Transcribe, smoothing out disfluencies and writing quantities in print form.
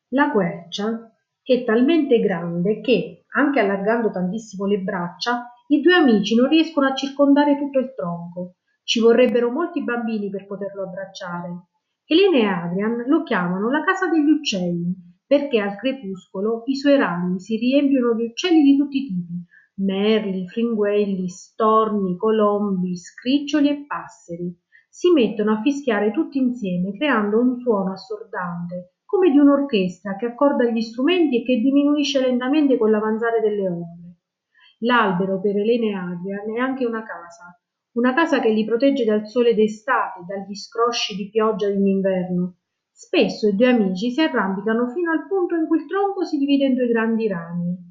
La quercia è talmente grande che, anche allargando tantissimo le braccia, i due amici non riescono a circondare tutto il tronco. Ci vorrebbero molti bambini per poterlo abbracciare. Elena e Adrian lo chiamano la casa degli uccelli, perché al crepuscolo i suoi rami si riempiono di uccelli di tutti i tipi: merli, fringuelli, storni, colombi, scriccioli e passeri. Si mettono a fischiare tutti insieme, creando un suono assordante, come di un'orchestra che accorda gli strumenti e che diminuisce lentamente con l'avanzare delle ombre. L'albero per Elena e Adrian è anche una casa che li protegge dal sole d'estate, dagli scrosci di pioggia in inverno. Spesso i due amici si arrampicano fino al punto in cui il tronco si divide in due grandi rami.